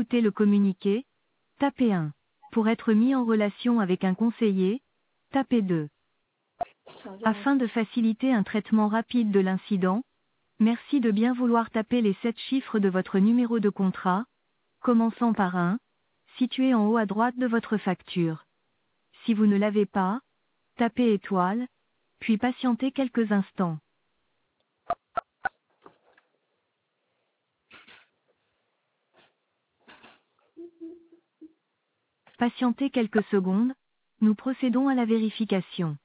écouter le communiqué, tapez 1. Pour être mis en relation avec un conseiller, tapez 2. Afin de faciliter un traitement rapide de l'incident, merci de bien vouloir taper les 7 chiffres de votre numéro de contrat, commençant par 1, situé en haut à droite de votre facture. Si vous ne l'avez pas, tapez étoile, puis patientez quelques instants. Patientez quelques secondes, nous procédons à la vérification.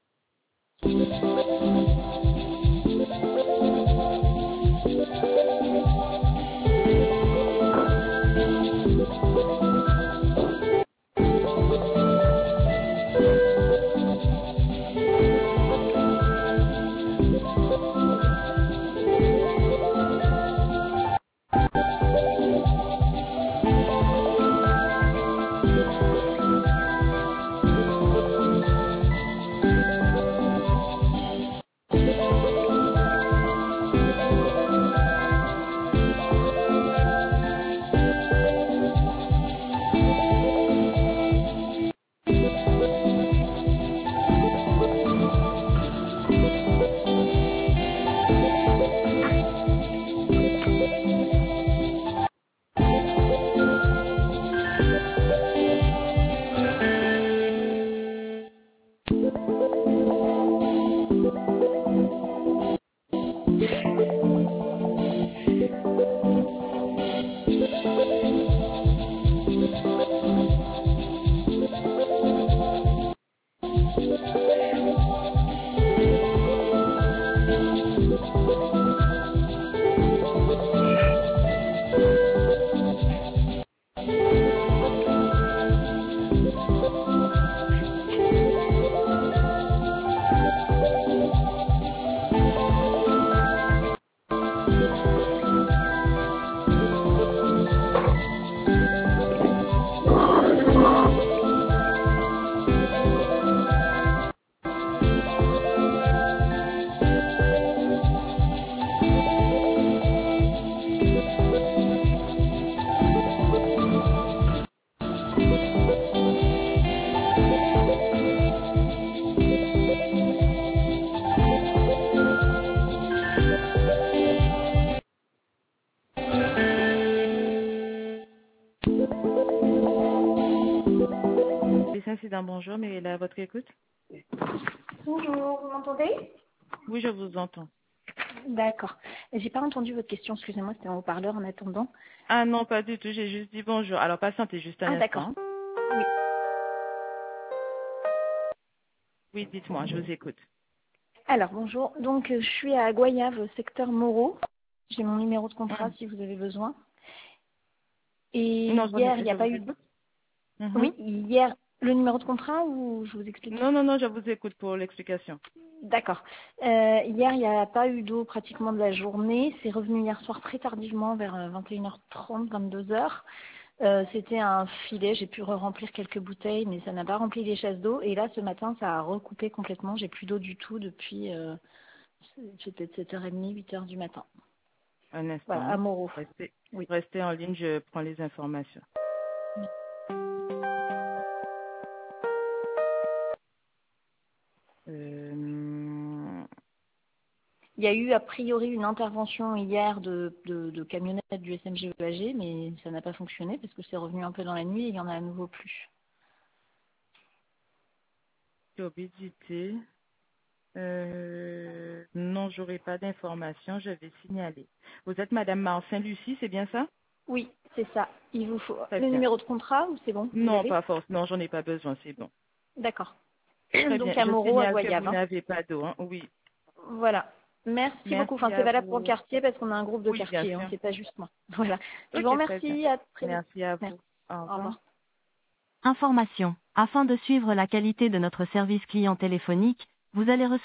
Incident, bonjour, mais elle est à votre écoute. Bonjour, vous m'entendez? Oui, je vous entends. D'accord. J'ai pas entendu votre question, excusez-moi, c'était en haut-parleur en attendant. Ah non, pas du tout, j'ai juste dit bonjour. Alors, patientez juste un D'accord. instant. Oui. Oui, dites-moi, je vous écoute. Alors, bonjour. Donc, je suis à Goyave, secteur Moreau. J'ai mon numéro de contrat si vous avez besoin. Et Non, hier, il n'y je a pas vous eu... écoute. Oui, hier, le numéro de contrat ou je vous explique? Non, je vous écoute pour l'explication. D'accord. Hier, il n'y a pas eu d'eau pratiquement de la journée. C'est revenu hier soir très tardivement, vers 21h30, 22h. C'était un filet, j'ai pu remplir quelques bouteilles, mais ça n'a pas rempli les chasses d'eau. Et là, ce matin, ça a recoupé complètement. J'ai plus d'eau du tout depuis peut-être 7h30, 8h du matin. Un Voilà, à instant. Moreau. Oui. Restez en ligne, je prends les informations. Il y a eu a priori une intervention hier de camionnettes du SMG-EAG, mais ça n'a pas fonctionné parce que c'est revenu un peu dans la nuit et il y en a à nouveau plus. Obésité. Non, j'aurai pas d'informations, je vais signaler. Vous êtes Madame Marcin-Lucie, c'est bien ça? Oui, c'est ça. Il vous faut Très le bien. numéro de contrat ou c'est bon? Vous Non, l'avez? pas force. Non, j'en ai pas besoin, c'est bon. D'accord. Très bien. Donc à Je Moreau, à signale que Goyave. vous Hein. n'avez pas d'eau. Hein? Oui. Voilà. Merci beaucoup. Enfin, Merci c'est à valable pour le vous. quartier parce qu'on a un groupe de Oui, bien quartier. Hein. sûr. C'est pas juste moi. Voilà. Je vous Ok, très bien. remercie. À très vite. Merci à Merci. vous. Au Au revoir. revoir. Information. Afin de suivre la qualité de notre service client téléphonique, vous allez recevoir